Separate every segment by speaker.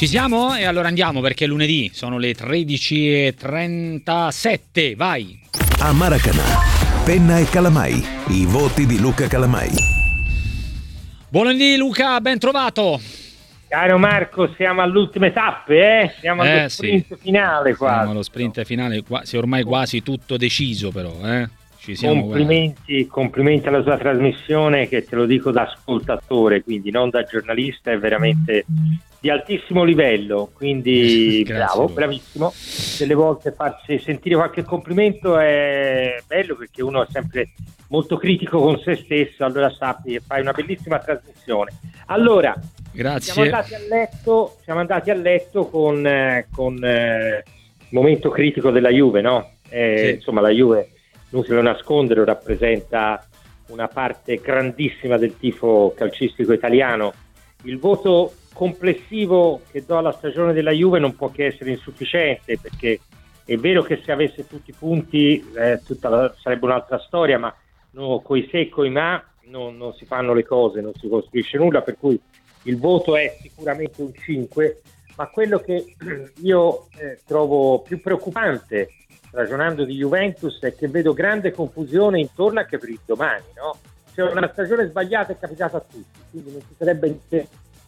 Speaker 1: Ci siamo? E allora andiamo, perché è lunedì, sono le 13:37, vai!
Speaker 2: A Maracanã, Penna e Calamai, i voti di Luca Calamai.
Speaker 1: Buon lunedì Luca, ben trovato!
Speaker 3: Caro Marco, siamo all'ultime tappe, siamo allo sprint finale quasi.
Speaker 1: Siamo allo sprint finale, se ormai quasi tutto deciso però, Ci siamo,
Speaker 3: complimenti alla sua trasmissione, che te lo dico da ascoltatore, quindi non da giornalista, è veramente di altissimo livello, quindi bravo, bravissimo. Delle volte farsi sentire qualche complimento è bello, perché uno è sempre molto critico con se stesso, allora sappi che fai una bellissima trasmissione. Allora,
Speaker 1: grazie.
Speaker 3: Siamo andati a letto con il momento critico della Juve, no?
Speaker 1: Sì.
Speaker 3: Insomma, la Juve, non se lo nascondere, rappresenta una parte grandissima del tifo calcistico italiano. Il voto complessivo che do alla stagione della Juve non può che essere insufficiente, perché è vero che se avesse tutti i punti sarebbe un'altra storia, ma no, coi se e coi ma non si fanno le cose, non si costruisce nulla, per cui il voto è sicuramente un 5, ma quello che io trovo più preoccupante, ragionando di Juventus, è che vedo grande confusione intorno anche per il domani, no? Cioè, una stagione sbagliata è capitata a tutti, quindi non ci sarebbe niente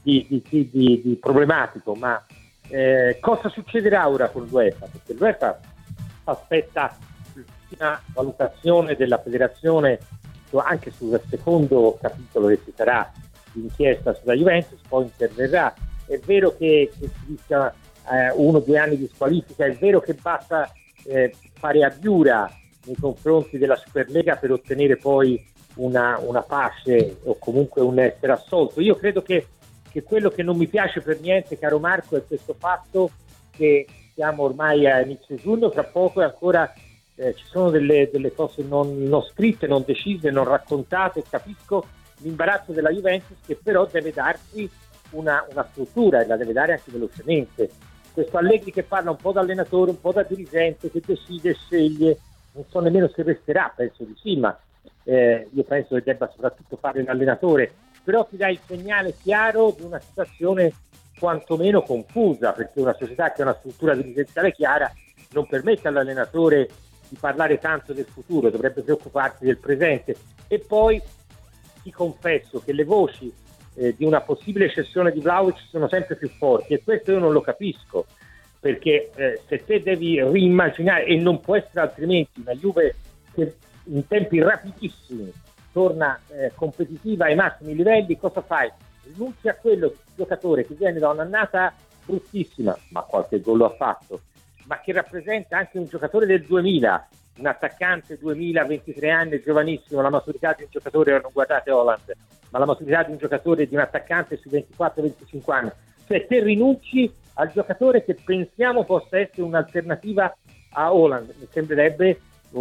Speaker 3: di problematico, ma cosa succederà ora con l'UEFA? Perché l'UEFA aspetta l'ultima valutazione della federazione anche sul secondo capitolo che ci sarà di inchiesta sulla Juventus, poi interverrà. È vero che si rischia 1 o 2 anni di squalifica, è vero che basta fare abiura nei confronti della Superlega per ottenere poi una pace o comunque un essere assolto. Io credo che quello che non mi piace per niente, caro Marco, è questo fatto che siamo ormai a inizio giugno, tra poco e ancora ci sono delle cose non scritte, non decise, non raccontate. Capisco l'imbarazzo della Juventus, che però deve darsi una struttura, e la deve dare anche velocemente. Questo Allegri che parla un po' da allenatore, un po' da dirigente, che decide e sceglie, non so nemmeno se resterà, penso di sì, ma io penso che debba soprattutto fare l'allenatore, però ti dà il segnale chiaro di una situazione quantomeno confusa, perché una società che ha una struttura dirigenziale chiara non permette all'allenatore di parlare tanto del futuro, dovrebbe preoccuparsi del presente. E poi ti confesso che le voci di una possibile cessione di Vlahovic sono sempre più forti, e questo io non lo capisco, perché se te devi riimmaginare, e non può essere altrimenti, una Juve che in tempi rapidissimi torna competitiva ai massimi livelli, cosa fai? Rinunci a quello giocatore che viene da un'annata bruttissima, ma qualche gol lo ha fatto, ma che rappresenta anche un giocatore del 2000, un attaccante 2000, 23 anni, giovanissimo, la maturità di un giocatore, non guardate Haaland, ma la maturità di un giocatore, di un attaccante sui 24-25 anni. Cioè te rinunci al giocatore che pensiamo possa essere un'alternativa a Haaland. Mi sembrerebbe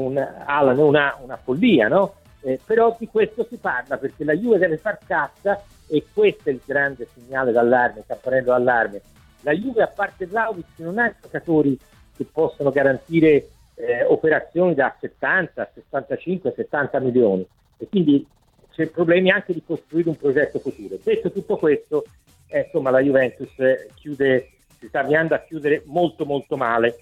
Speaker 3: una follia, no? Però di questo si parla, perché la Juve deve far cassa, e questo è il grande segnale d'allarme, il campanello d'allarme. La Juve, a parte Vlahovic, non ha giocatori che possono garantire operazioni da 70, 65, 70 milioni, e quindi c'è problemi anche di costruire un progetto futuro. Detto tutto questo, insomma, la Juventus si sta avviando a chiudere molto molto male,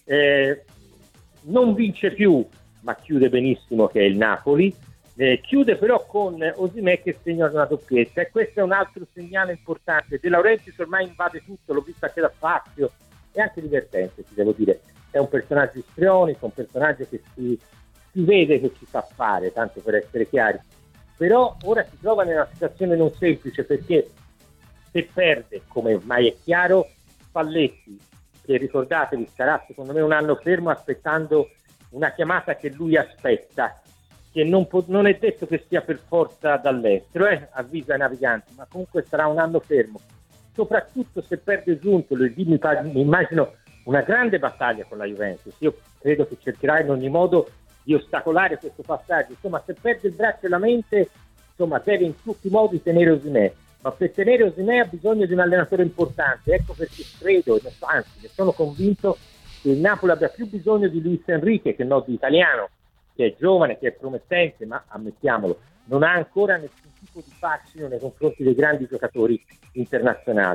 Speaker 3: non vince più, ma chiude benissimo, che è il Napoli, chiude però con Osimhen che segna una doppietta, e questo è un altro segnale importante. De Laurentiis ormai invade tutto, l'ho visto anche da Fazio, è anche divertente, ti devo dire, è un personaggio istrionico, un personaggio che si vede che ci sa fare, tanto per essere chiari, però ora si trova nella situazione non semplice, perché se perde, come ormai è chiaro, Spalletti, che ricordatevi sarà secondo me un anno fermo aspettando una chiamata che lui aspetta, che non è detto che sia per forza dall'estero, avvisa i naviganti, ma comunque sarà un anno fermo, soprattutto se perde Giuntolo. E lì mi immagino una grande battaglia con la Juventus. Io credo che cercherà in ogni modo di ostacolare questo passaggio. Insomma, se perde il braccio e la mente, insomma, deve in tutti i modi tenere Osimhen, ma per tenere Osimhen ha bisogno di un allenatore importante. Ecco perché credo, anzi ne sono convinto, che il Napoli abbia più bisogno di Luis Enrique che non di Italiano, che è giovane, che è promettente, ma ammettiamolo, non ha ancora nessun tipo di fascino nei confronti dei grandi giocatori internazionali.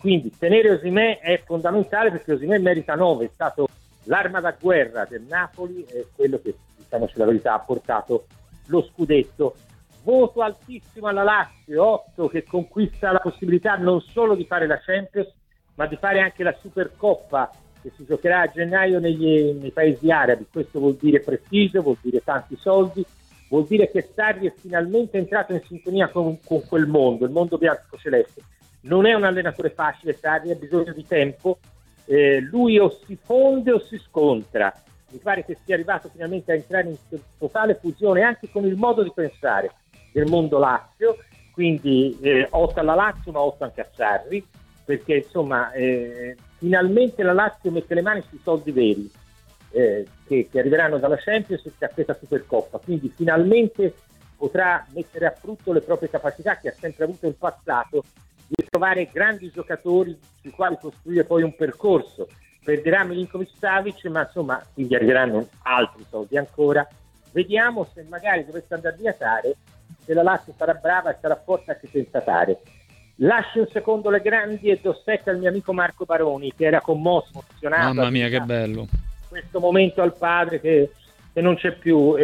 Speaker 3: quindi tenere Osimhen è fondamentale, perché Osimhen merita 9, è stato l'arma da guerra del Napoli, è quello che, diciamoci la verità, ha portato lo scudetto. Voto altissimo alla Lazio, 8, che conquista la possibilità non solo di fare la Champions, ma di fare anche la Supercoppa, che si giocherà a gennaio nei paesi arabi. Questo vuol dire prestigio, vuol dire tanti soldi, vuol dire che Sarri è finalmente entrato in sintonia con quel mondo, il mondo bianco-celeste. Non è un allenatore facile Sarri, ha bisogno di tempo, lui o si fonde o si scontra. Mi pare che sia arrivato finalmente a entrare in totale fusione anche con il modo di pensare del mondo Lazio, quindi 8 alla Lazio, ma 8 anche a Sarri, perché insomma finalmente la Lazio mette le mani sui soldi veri che arriveranno dalla Champions e da questa Supercoppa, quindi finalmente potrà mettere a frutto le proprie capacità che ha sempre avuto in passato di trovare grandi giocatori sui quali costruire poi un percorso. Perderà Milinkovic-Savic, ma insomma quindi arriveranno altri soldi ancora. Vediamo se magari dovesse andare via Tare, se la Lazio sarà brava e sarà forte anche senza Tare. Lascio un secondo le grandi e do set al mio amico Marco Baroni, che era commosso, emozionato.
Speaker 1: Mamma mia, che bello!
Speaker 3: Questo momento al padre che non c'è più.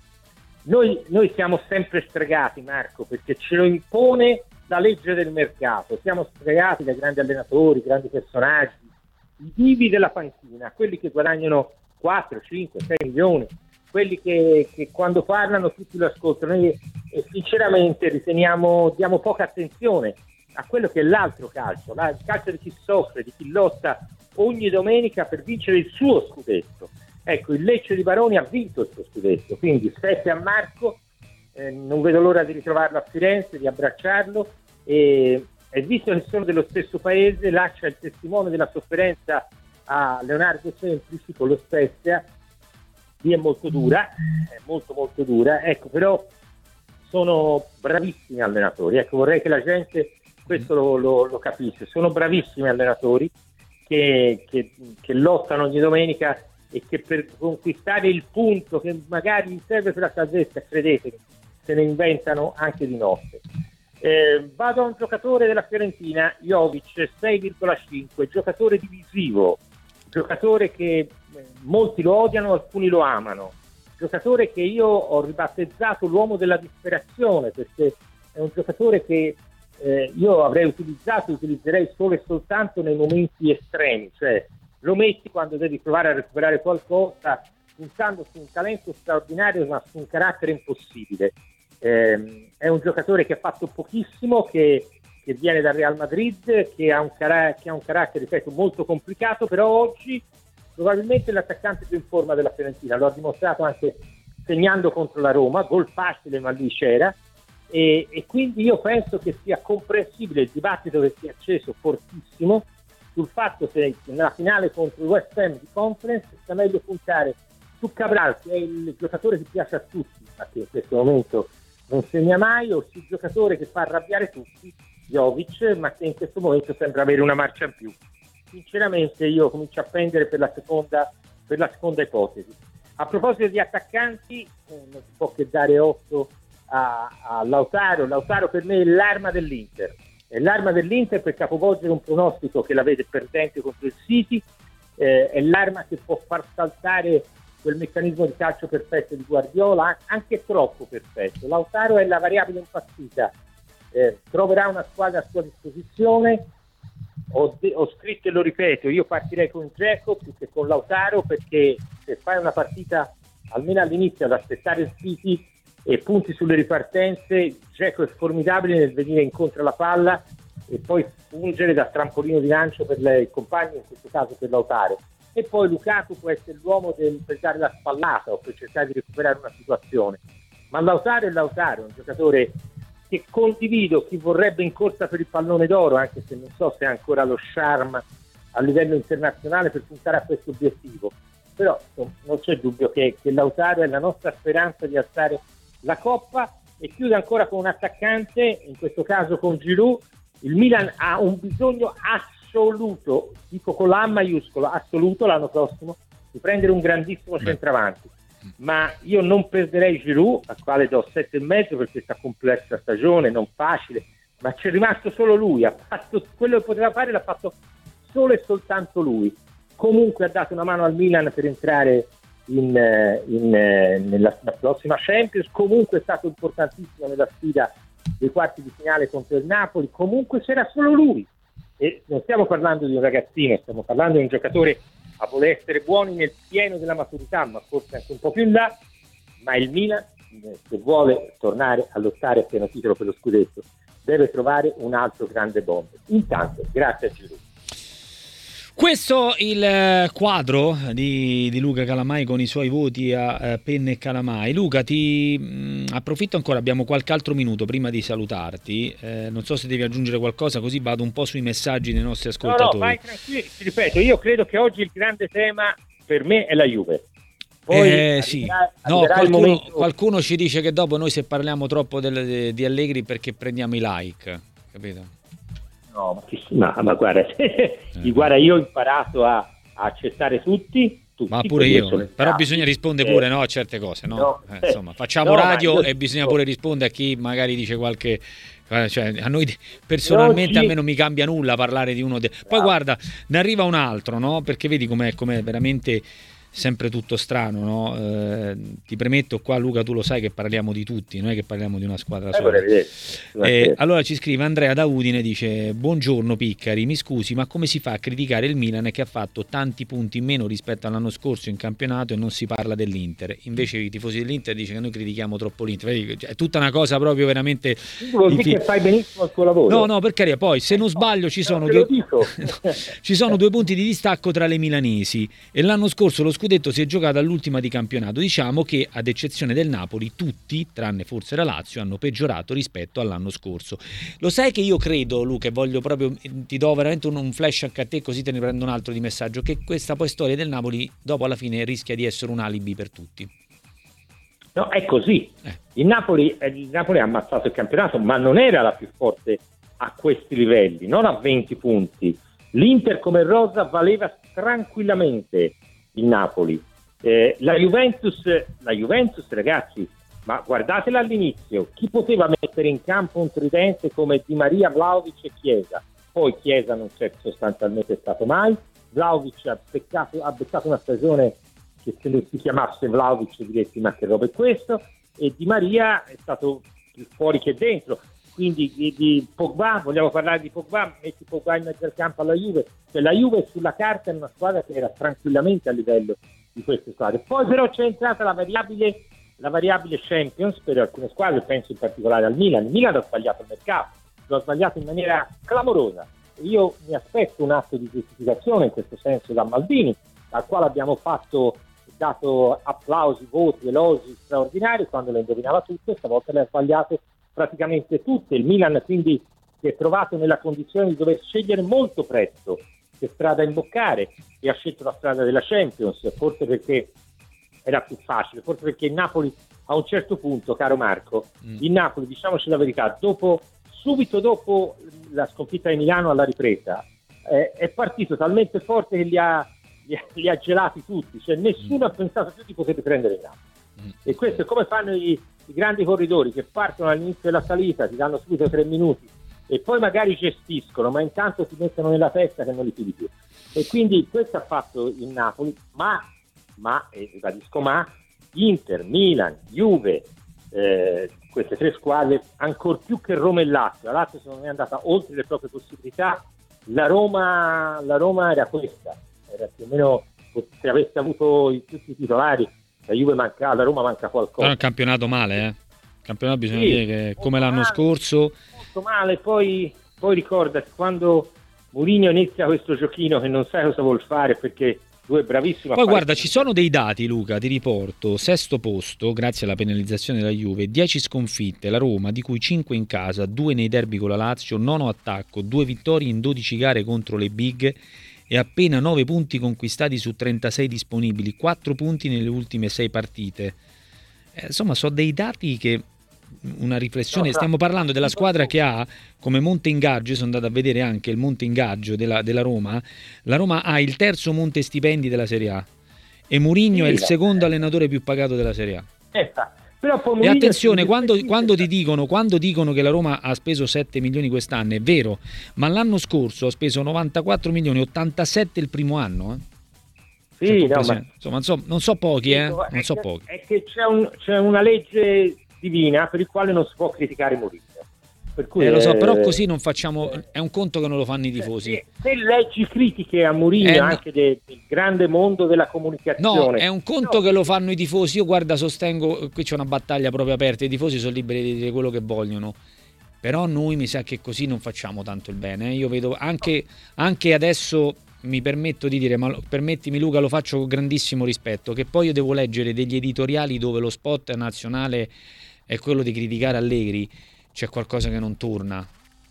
Speaker 3: Noi siamo sempre stregati, Marco, perché ce lo impone la legge del mercato. Siamo stregati da grandi allenatori, grandi personaggi, i divi della panchina, quelli che guadagnano 4, 5, 6 milioni, quelli che quando parlano tutti lo ascoltano, e sinceramente diamo poca attenzione a quello che è l'altro calcio, il calcio di chi soffre, di chi lotta ogni domenica per vincere il suo scudetto. Ecco, il Lecce di Baroni ha vinto il suo scudetto, quindi 7 a Marco, non vedo l'ora di ritrovarlo a Firenze, di abbracciarlo, e visto che sono dello stesso paese, lascia il testimone della sofferenza a Leonardo Semplici con lo Spezia. Lì è molto dura, è molto molto dura, ecco, però sono bravissimi allenatori, ecco, vorrei che la gente questo lo capisse, sono bravissimi allenatori che lottano ogni domenica e che per conquistare il punto che magari gli serve per la salvezza, credetemi, se ne inventano anche di notte. Vado a un giocatore della Fiorentina, Jovic, 6,5, giocatore divisivo, giocatore che molti lo odiano, alcuni lo amano, giocatore che io ho ribattezzato l'uomo della disperazione, perché è un giocatore che io utilizzerei solo e soltanto nei momenti estremi, cioè lo metti quando devi provare a recuperare qualcosa, puntando su un talento straordinario ma su un carattere impossibile. È un giocatore che ha fatto pochissimo, che viene dal Real Madrid, che ha un carattere, ripeto, molto complicato, però oggi probabilmente è l'attaccante più in forma della Fiorentina, lo ha dimostrato anche segnando contro la Roma, gol facile ma lì c'era, e quindi io penso che sia comprensibile il dibattito che si è acceso fortissimo sul fatto che nella finale contro il West Ham di Conference sia meglio puntare su Cabral, che è il giocatore che piace a tutti, ma che in questo momento non segna mai, o sul giocatore che fa arrabbiare tutti, Jovic, ma che in questo momento sembra avere una marcia in più. Sinceramente io comincio a pendere per la seconda ipotesi. A proposito di attaccanti, non si può che dare 8 a Lautaro. Lautaro per me è l'arma dell'Inter, per capovolgere un pronostico che la vede perdente contro il City, è l'arma che può far saltare quel meccanismo di calcio perfetto di Guardiola, anche troppo perfetto. Lautaro è la variabile impazzita, troverà una squadra a sua disposizione. Ho scritto e lo ripeto, io partirei con Dzeko più che con Lautaro, perché se fai una partita almeno all'inizio ad aspettare il City e punti sulle ripartenze, Dzeko è formidabile nel venire incontro alla palla e poi fungere da trampolino di lancio per i compagni, in questo caso per Lautaro. E poi Lukaku può essere l'uomo per dare la spallata o per cercare di recuperare una situazione, ma Lautaro è Lautaro, un giocatore che condivido chi vorrebbe in corsa per il pallone d'oro, anche se non so se ha ancora lo charme a livello internazionale per puntare a questo obiettivo, però non c'è dubbio che Lautaro è la nostra speranza di alzare la Coppa. E chiude ancora con un attaccante, in questo caso con Giroud. Il Milan ha un bisogno assoluto, dico con la A maiuscola, assoluto l'anno prossimo, di prendere un grandissimo centravanti, ma io non perderei Giroud, al quale do 7,5 per questa complessa stagione, non facile, ma c'è rimasto solo lui, ha fatto quello che poteva fare, l'ha fatto solo e soltanto lui. Comunque ha dato una mano al Milan per entrare nella prossima Champions, comunque è stato importantissimo nella sfida dei quarti di finale contro il Napoli, comunque c'era solo lui. E non stiamo parlando di un ragazzino, stiamo parlando di un giocatore a voler essere buoni nel pieno della maturità, ma forse anche un po' più in là. Ma il Milan, se vuole tornare a lottare a pieno titolo per lo scudetto, deve trovare un altro grande bomber. Intanto, grazie a Giroud.
Speaker 1: Questo il quadro di Luca Calamai con i suoi voti a Penna e Calamai. Luca, ti approfitto ancora, abbiamo qualche altro minuto prima di salutarti. Non so se devi aggiungere qualcosa, così vado un po' sui messaggi dei nostri ascoltatori.
Speaker 3: No, vai tranquillo, ti ripeto, io credo che oggi il grande tema per me è la Juve. Poi
Speaker 1: sì.
Speaker 3: arriverà
Speaker 1: qualcuno ci dice che dopo noi se parliamo troppo di Allegri perché prendiamo i like, capito?
Speaker 3: No, ma guarda, guarda, io ho imparato a accettare tutti.
Speaker 1: Ma pure io, però bisogna rispondere pure a certe cose, no? Insomma, facciamo radio e bisogna pure rispondere a chi magari dice qualche... Cioè, a noi personalmente a me non mi cambia nulla parlare di uno poi guarda, ne arriva un altro, no? Perché vedi com'è veramente sempre tutto strano, no? Ti premetto qua, Luca, tu lo sai che parliamo di tutti, non è che parliamo di una squadra sola. Allora ci scrive Andrea da Udine, dice: buongiorno Piccari, mi scusi, ma come si fa a criticare il Milan che ha fatto tanti punti in meno rispetto all'anno scorso in campionato e non si parla dell'Inter? Invece i tifosi dell'Inter dicono che noi critichiamo troppo l'Inter. Vedi, è tutta una cosa proprio veramente...
Speaker 3: Vuol dire che fai benissimo il tuo lavoro.
Speaker 1: No, per carità, poi se non sbaglio ci sono ci sono 2 punti di distacco tra le milanesi e l'anno scorso lo scudetto si è giocato all'ultima di campionato. Diciamo che ad eccezione del Napoli tutti, tranne forse la Lazio, hanno peggiorato rispetto all'anno scorso. Lo sai che io credo, Luca, e voglio proprio, ti do veramente un flash anche a te così te ne prendo un altro di messaggio, che questa poi storia del Napoli dopo alla fine rischia di essere un alibi per tutti.
Speaker 3: No, è così. Il Napoli ha ammazzato il campionato, ma non era la più forte a questi livelli, non a 20 punti. L'Inter come rosa valeva tranquillamente il Napoli. La Juventus, ragazzi, ma guardatela all'inizio, chi poteva mettere in campo un tridente come Di Maria, Vlahovic e Chiesa? Poi Chiesa non c'è sostanzialmente stato mai, Vlahovic ha beccato una stagione che se non si chiamasse Vlahovic diresti ma che roba è questo, e Di Maria è stato più fuori che dentro. Quindi di Pogba, vogliamo parlare di Pogba, metti Pogba in mezzo al campo alla Juve, cioè la Juve sulla carta è una squadra che era tranquillamente a livello di queste squadre. Poi però c'è entrata la variabile Champions per alcune squadre, penso in particolare al Milan. Il Milan ha sbagliato il mercato, lo ha sbagliato in maniera clamorosa. Io mi aspetto un atto di giustificazione in questo senso da Maldini, al quale abbiamo dato applausi, voti, elogi straordinari quando le indovinava tutte, stavolta le ha sbagliate praticamente tutte. Il Milan quindi si è trovato nella condizione di dover scegliere molto presto che strada imboccare e ha scelto la strada della Champions, forse perché era più facile, forse perché il Napoli a un certo punto, caro Marco, il Napoli, diciamoci la verità, subito dopo la sconfitta di Milano alla ripresa è partito talmente forte che li ha gelati tutti, cioè nessuno ha pensato più di poter prendere il Napoli. E questo è come fanno i grandi corridori che partono all'inizio della salita, ti danno subito 3 minuti e poi magari gestiscono, ma intanto ti mettono nella testa che non li fidi più. E quindi questo ha fatto il Napoli, ma ribadisco, Inter, Milan, Juve, queste 3 squadre, ancor più che Roma e Lazio. La Lazio secondo me è andata oltre le proprie possibilità. La Roma era questa, era più o meno, se avesse avuto tutti i titolari, la Roma manca qualcosa.
Speaker 1: Però è un campionato male, Il campionato bisogna dire che come l'anno scorso.
Speaker 3: Molto male, poi ricordati quando Mourinho inizia questo giochino che non sai cosa vuol fare perché tu è bravissimo.
Speaker 1: Poi guarda, ci sono dei dati, Luca, ti riporto: 6° posto grazie alla penalizzazione della Juve, 10 sconfitte la Roma, di cui 5 in casa, 2 nei derby con la Lazio, 9 attacco, 2 vittorie in 12 gare contro le big e appena 9 punti conquistati su 36 disponibili, 4 punti nelle ultime 6 partite. Insomma, sono dei dati che una riflessione. Stiamo parlando della squadra che ha come monte ingaggio, sono andato a vedere anche il monte ingaggio della Roma. La Roma ha il 3° monte stipendi della Serie A e Mourinho è il 2° allenatore più pagato della Serie A.
Speaker 3: Però poi
Speaker 1: e attenzione, quando dicono che la Roma ha speso 7 milioni quest'anno, è vero, ma l'anno scorso ha speso 94 milioni, 87 il primo anno.
Speaker 3: Sì, no, ma
Speaker 1: insomma, non so pochi, non so pochi.
Speaker 3: È che c'è una legge divina per il quale non si può criticare Mourinho. Per cui
Speaker 1: lo so, però così non facciamo, è un conto che non lo fanno i tifosi.
Speaker 3: Se leggi critiche a Mourinho anche del grande mondo della comunicazione.
Speaker 1: No, è un conto che lo fanno i tifosi. Io guarda, sostengo, qui c'è una battaglia proprio aperta, i tifosi sono liberi di dire quello che vogliono. Però noi mi sa che così non facciamo tanto il bene. Io vedo anche adesso, mi permetto di dire, ma permettimi Luca, lo faccio con grandissimo rispetto, che poi io devo leggere degli editoriali dove lo spot nazionale è quello di criticare Allegri. C'è qualcosa che non torna,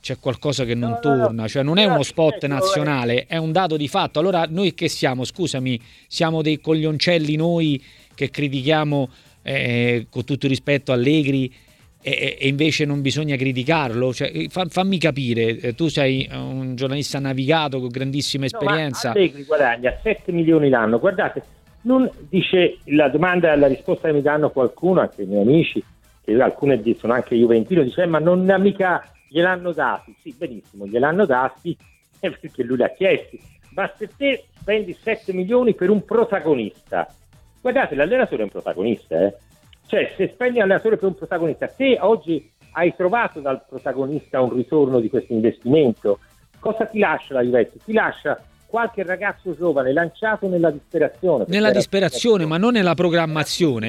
Speaker 1: cioè non è uno spot nazionale, è un dato di fatto. Allora noi che siamo? Scusami, siamo dei coglioncelli noi che critichiamo con tutto il rispetto Allegri e invece non bisogna criticarlo? Cioè, fammi capire, tu sei un giornalista navigato con grandissima esperienza.
Speaker 3: Allegri guadagna 7 milioni l'anno, guardate, non dice la domanda e la risposta che mi danno qualcuno, anche i miei amici, alcune sono anche juventino, dice ma non mica gliel'hanno dati. Sì, benissimo, gliel'hanno dati perché lui li ha chiesti, ma se te spendi 7 milioni per un protagonista, guardate, l'allenatore è un protagonista, cioè se spendi l'allenatore per un protagonista, te oggi hai trovato dal protagonista un ritorno di questo investimento, cosa ti lascia la Juventus? Ti lascia qualche ragazzo giovane lanciato nella disperazione,
Speaker 1: ma non nella programmazione,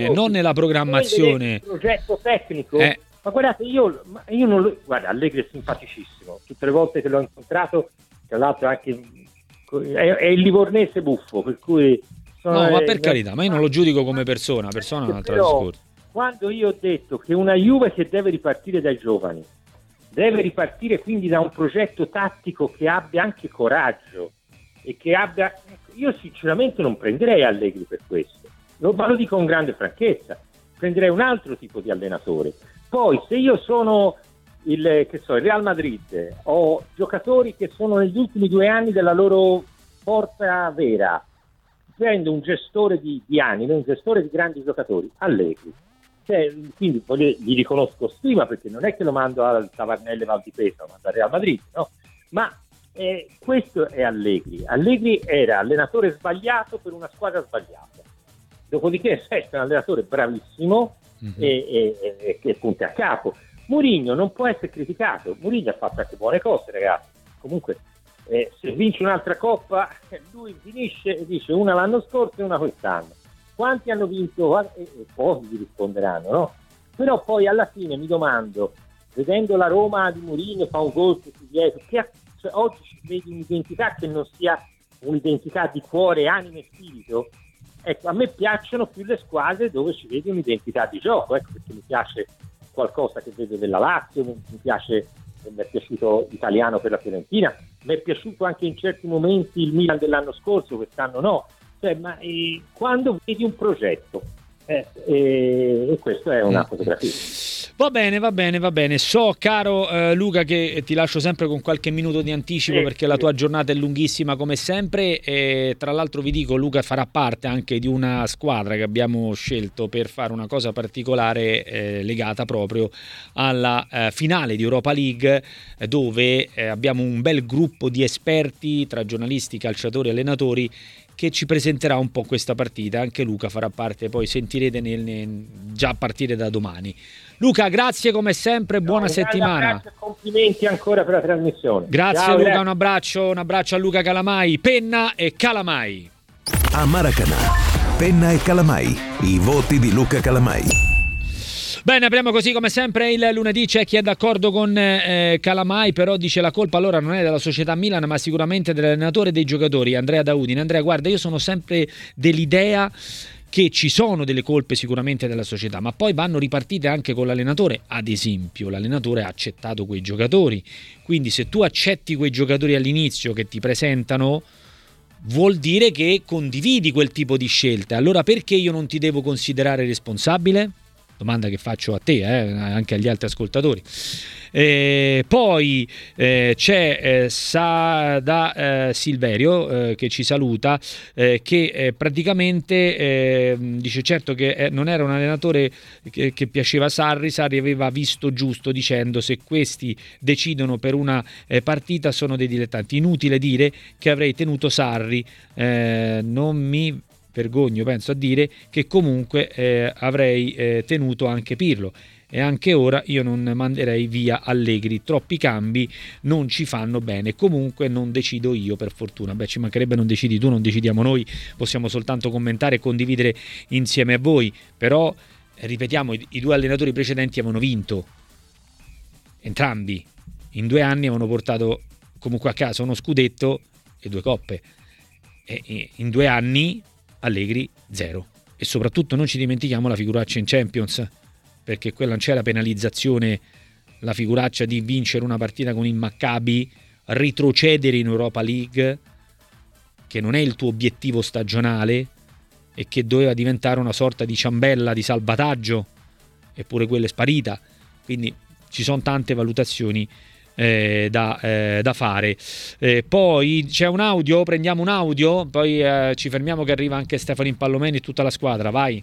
Speaker 1: Il
Speaker 3: progetto tecnico, ma guardate, io non lo, guarda, Allegri è simpaticissimo, tutte le volte che l'ho incontrato, tra l'altro anche è il livornese buffo, per cui
Speaker 1: ma per carità, ma io non lo giudico come persona è un altro discorso.
Speaker 3: Quando io ho detto che una Juve che deve ripartire dai giovani, deve ripartire quindi da un progetto tattico che abbia anche coraggio e che abbia, io sinceramente non prenderei Allegri per questo, ma lo dico con grande franchezza, prenderei un altro tipo di allenatore. Poi se io sono il Real Madrid, ho giocatori che sono negli ultimi 2 anni della loro forza vera, prendo un gestore di anime, un gestore di grandi giocatori, Allegri. Quindi gli riconosco stima, perché non è che lo mando al Tavernelle Val di Pesa, lo mando al Real Madrid, no? Ma questo è Allegri. Allegri era allenatore sbagliato per una squadra sbagliata. Dopodiché è un allenatore bravissimo e che punta a capo. Mourinho non può essere criticato. Mourinho ha fatto anche buone cose, ragazzi. Comunque, se vince un'altra coppa, lui finisce e dice una l'anno scorso e una quest'anno. Quanti hanno vinto? Pochi gli risponderanno, no? Però poi alla fine mi domando, vedendo la Roma di Mourinho fa un gol dietro, cioè, oggi ci vedi un'identità che non sia un'identità di cuore, anima e spirito. Ecco, a me piacciono più le squadre dove ci vedi un'identità di gioco, ecco, perché mi piace qualcosa che vedo della Lazio, mi è piaciuto l'italiano per la Fiorentina, mi è piaciuto anche in certi momenti il Milan dell'anno scorso, quest'anno no, cioè, quando vedi un progetto, e questo è una fotografia.
Speaker 1: Va bene. So, caro Luca, che ti lascio sempre con qualche minuto di anticipo perché la tua giornata è lunghissima come sempre, e tra l'altro vi dico, Luca farà parte anche di una squadra che abbiamo scelto per fare una cosa particolare legata proprio alla finale di Europa League, dove abbiamo un bel gruppo di esperti tra giornalisti, calciatori e allenatori che ci presenterà un po' questa partita. Anche Luca farà parte, poi sentirete già a partire da domani. Luca, grazie come sempre, buona settimana.
Speaker 3: Complimenti ancora per la trasmissione.
Speaker 1: Grazie. Ciao, Luca, un abbraccio a Luca Calamai. Penna e Calamai.
Speaker 2: A Maracanã, Penna e Calamai, i voti di Luca Calamai.
Speaker 1: Bene, apriamo così come sempre il lunedì. C'è chi è d'accordo con Calamai, però dice la colpa allora non è della società Milan, ma sicuramente dell'allenatore e dei giocatori. Andrea da Udine. Andrea, guarda, io sono sempre dell'idea che ci sono delle colpe sicuramente della società, ma poi vanno ripartite anche con l'allenatore. Ad esempio, l'allenatore ha accettato quei giocatori, quindi se tu accetti quei giocatori all'inizio che ti presentano, vuol dire che condividi quel tipo di scelte. Allora perché io non ti devo considerare responsabile? domanda che faccio a te, anche agli altri ascoltatori. Poi c'è Sada Silverio che ci saluta, che praticamente dice certo che non era un allenatore che piaceva a Sarri aveva visto giusto dicendo se questi decidono per una partita sono dei dilettanti, inutile dire che avrei tenuto Sarri, non mi vergogno penso a dire che comunque avrei tenuto anche Pirlo. E anche ora io non manderei via Allegri, troppi cambi non ci fanno bene, comunque non decido io per fortuna. Ci mancherebbe, non decidi tu, non decidiamo noi, possiamo soltanto commentare e condividere insieme a voi, però ripetiamo, i due allenatori precedenti avevano vinto, entrambi, in 2 anni avevano portato comunque a casa uno scudetto e 2 coppe, e in 2 anni Allegri 0, e soprattutto non ci dimentichiamo la figuraccia in Champions, perché quella non c'è la penalizzazione, la figuraccia di vincere una partita con il Maccabi, retrocedere in Europa League, che non è il tuo obiettivo stagionale e che doveva diventare una sorta di ciambella di salvataggio, eppure quella è sparita. Quindi ci sono tante valutazioni da fare. Poi c'è un audio, prendiamo un audio, poi ci fermiamo che arriva anche Stefano Impallomeni e tutta la squadra, vai.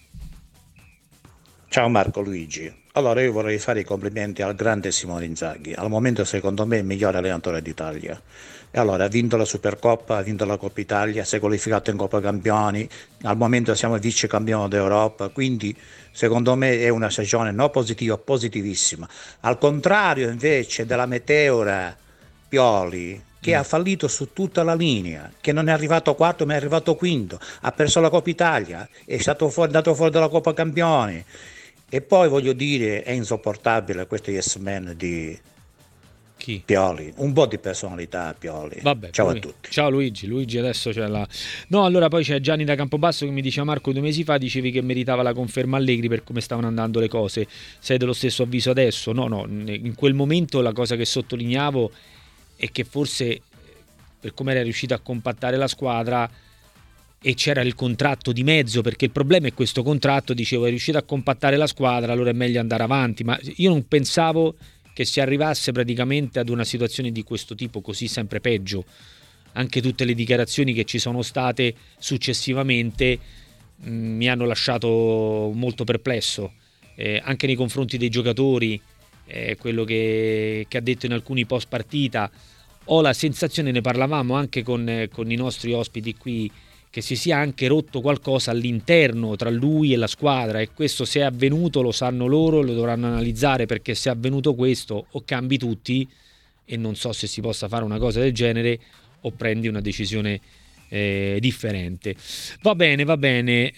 Speaker 4: Ciao Marco Luigi, allora io vorrei fare i complimenti al grande Simone Inzaghi, al momento secondo me il migliore allenatore d'Italia. E allora ha vinto la Supercoppa, ha vinto la Coppa Italia, si è qualificato in Coppa Campioni, al momento siamo vice campione d'Europa, quindi secondo me è una stagione non positiva, positivissima. Al contrario invece della meteora Pioli, che ha fallito su tutta la linea, che non è arrivato quarto ma è arrivato quinto, ha perso la Coppa Italia, è andato fuori dalla Coppa Campioni. E poi voglio dire, è insopportabile questo yes man di
Speaker 1: chi?
Speaker 4: Pioli, un po' di personalità Pioli.
Speaker 1: Vabbè,
Speaker 4: ciao a tutti.
Speaker 1: Ciao Luigi adesso c'è la... No, allora poi c'è Gianni da Campobasso che mi diceva Marco 2 mesi fa dicevi che meritava la conferma Allegri per come stavano andando le cose, sei dello stesso avviso adesso? No, in quel momento la cosa che sottolineavo è che forse per come era riuscito a compattare la squadra e c'era il contratto di mezzo, perché il problema è questo contratto, dicevo, è riuscito a compattare la squadra, allora è meglio andare avanti, ma io non pensavo che si arrivasse praticamente ad una situazione di questo tipo, così sempre peggio. Anche tutte le dichiarazioni che ci sono state successivamente mi hanno lasciato molto perplesso, anche nei confronti dei giocatori, quello che ha detto in alcuni post partita. Ho la sensazione, ne parlavamo anche con i nostri ospiti qui, che si sia anche rotto qualcosa all'interno tra lui e la squadra, e questo se è avvenuto lo sanno loro, lo dovranno analizzare, perché se è avvenuto questo o cambi tutti, e non so se si possa fare una cosa del genere, o prendi una decisione differente. Va bene.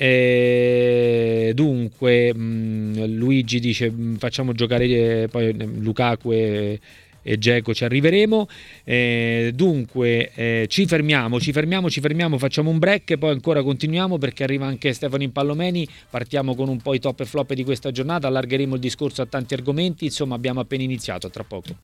Speaker 1: Dunque Luigi dice facciamo giocare poi Lukaku e Dzeko, ci arriveremo. Dunque ci fermiamo, facciamo un break e poi ancora continuiamo, perché arriva anche Stefano Impallomeni. Partiamo con un po' i top e flop di questa giornata, allargheremo il discorso a tanti argomenti, insomma abbiamo appena iniziato, tra poco.